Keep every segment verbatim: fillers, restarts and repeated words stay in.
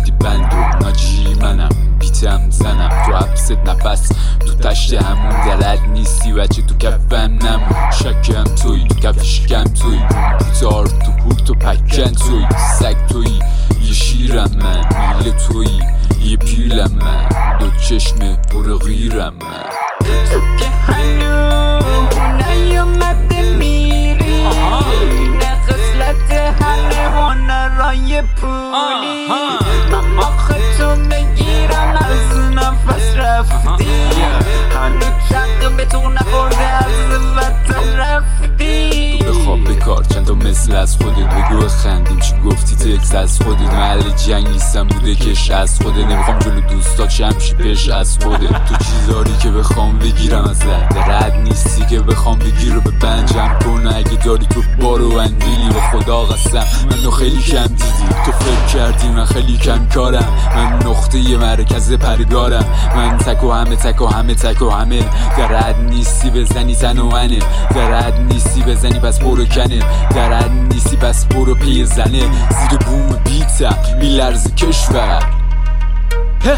گفتی بند و ناجی منم بیتم زنم تو حبست نفس تو تشت همون دلت نیستی بچه تو کفم نمون شکم توی تو کف شکم توی پیتار تو کور تو پکن توی سگ توی یه شیرم من میل توی یه پیلم من دو چشم برو غیرم من تو که هنو نیامده میری نه خسلت همه هنرهای پولی من آخه تو بگیرم از نفس رفتی هنو چند به تو نخورده از وطن رفتی بخواب بکار چند تا مثل از خودت بگو خندیم چی گفتی تکس از خودت محل جنگ نیستم بوده کش از خودت نمیخوام جلو دوستا چمشی پیش از خودت تو چیزاری که بخوام بگیرم از لحظه رد نیستی که بخوام بگیر رو به بنجم کن اگه داری تو بارو اندیلی به خدا قسم منو خیلی کم دیدی تو فکر کردی من خیلی کم کارم من نقطه ی مرکز پرگارم من تک و همه تک و همه تک و همه در رد نیستی بزنی تن و منه در رد نیستی بزنی پس برو کنه در رد نیستی پس برو پیر زنه زیر بوم بیتم میلرز کشور تو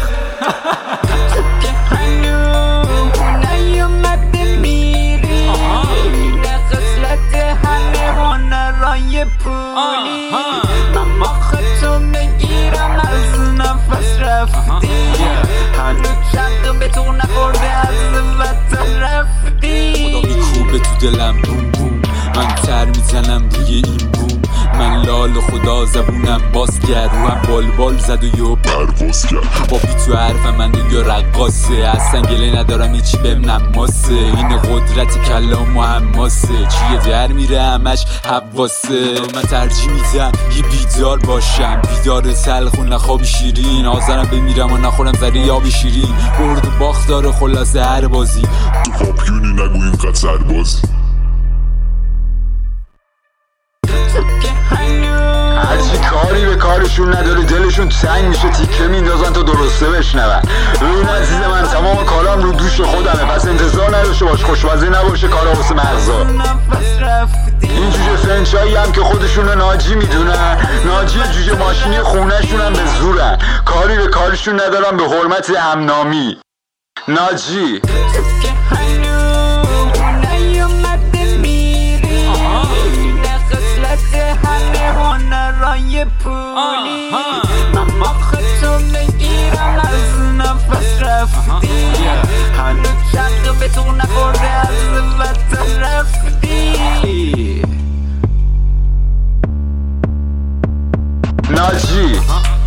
که هنو نیامده میری نه خسلت همه هنرهای پولی من آخه تو بگیرم از نفس رفتی هنو چند به تو نخورده از وطن رفتی خدا میکوبه تو دلم بوم بوم من تر میزنم روی این بوم من لال خدا زبونم باز کرد رویم بال بال زد و یه پرواز کرد با بی تو حرفم من دیگه رقاصه اصلا گله ندارم هیچی بهم نماسه این قدرت کلام و حماسه چیه در میره همش حواسه من ترجیح میدم یه بیدار باشم بیدار تلخ و نخواب شیرین آزارم بمیرم و نخورم ذره یاب شیرین برد و باخت داره خلاصه هر بازی تو پاپیونی نگو اینقدر سربازی هرچی کاری به کارشون نداره دلشون تنگ میشه تیکه میندازن تا درسته بشنون. ببین عزیز من تمام کارام رو دوش خودمه پس انتظار نداشته باش خوشمزه نباشه کارا واسه مغزا. این جوجه فرنچایی هم که خودشون ناجی میدونن ناجی جوجه ماشینی خونهشون هم به زورن کاری به کارشون ندارن به حرمت همنامی ناجی. هنرهای پولی من آخه تو بگیرم از نفس رفتی هنو چند به تو نخورده از وطن رفتی ناجی.